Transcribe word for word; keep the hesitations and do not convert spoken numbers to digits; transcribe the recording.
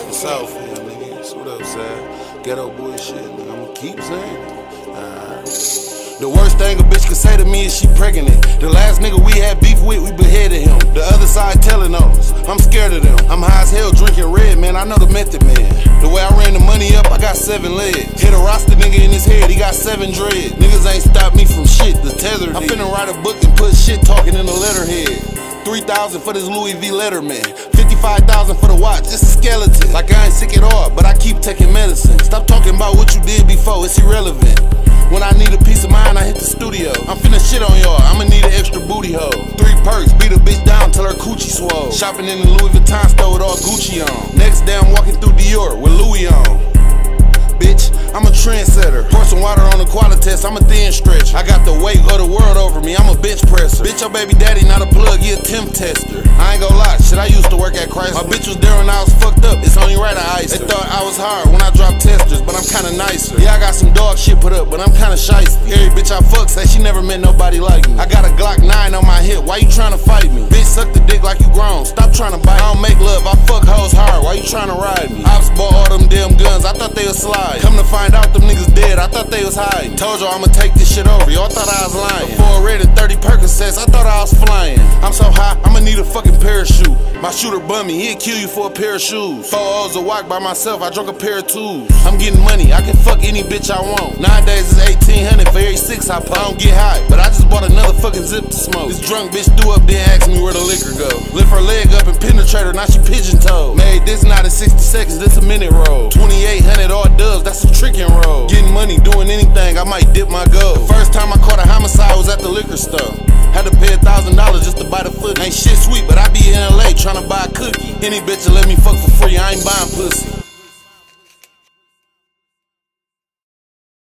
from South End, nigga. What up, Zach? Ghetto bullshit, nigga. I'ma keep saying it. Uh, the worst thing a bitch could say to me is she pregnant. The last nigga we had beef with, we beheaded him. The other side telling on us. I'm scared of them. I'm high as hell drinking red, man. I know the method, man. The way I ran the money up, I got seven legs. Hit a roster nigga in his head, he got seven dreads. Niggas ain't stopped me from shit, the tether. I'm finna write a book and put shit talking in the letterhead. Three thousand for this Louis V Letterman. Fifty-five thousand for the watch, it's a skeleton. Like I ain't sick at all, but I keep taking medicine. Stop talking about what you did before, it's irrelevant. When I need a peace of mind, I hit the studio. I'm finna shit on y'all, I'ma need an extra booty hole. Three perks, beat a bitch down till her coochie swole. Shopping in the Louis Vuitton store with all Gucci on. Next day I'm walking through Dior with Louis on. Bitch, I'm a trendsetter. Pour some water on the Qualitest, I'm a thin stretch. I got the weight of the world over me, I'm a bench presser. Bitch, your baby daddy not a plug, he a temp tester. I ain't gon' lie, shit, I used to work at Chrysler. My bitch was there when I was fucked up, it's only right I iced her. They thought I was hard when I dropped testers, but I'm kinda nicer. Yeah, I got some dog shit put up, but I'm kinda shiesty. Every bitch I fuck say she never met nobody like me. I got a Glock nine on my hip, why you tryna fight me? Bitch, suck the dick like you grown, stop tryna bite. I don't make love, I fuck hoes hard, why you tryna ride me? Ops bought all them damn guns, I thought they would slide. Come to find out them niggas dead, I thought they was hiding. Told y'all I'ma take this shit over, y'all thought I was lying. Before red and thirty Percocets, I thought I was flying. I'm so high, I'ma need a fucking parachute. My shooter bummy, he'd kill you for a pair of shoes. Four O's a walk by myself, I drunk a pair of tools. I'm getting money, I can fuck any bitch I want. Nowadays it's eighteen hundred for every six I pop. I don't get high, but I just bought another fucking zip to smoke. This drunk bitch threw up, then asked me where the liquor go. Lift her leg up and penetrate her, now she pigeon-toed. Made this not in sixty seconds, this a minute roll. twenty-eight hundred all dubs, that's a trick and roll. Getting money, doing anything, I might dip my gold. The first time I caught a homicide was at the liquor store. Had to pay a thousand dollars just to buy the foot. Ain't shit sweet, but I be in L A tryna buy a cookie. Any bitch will let me fuck for free, I ain't buying pussy.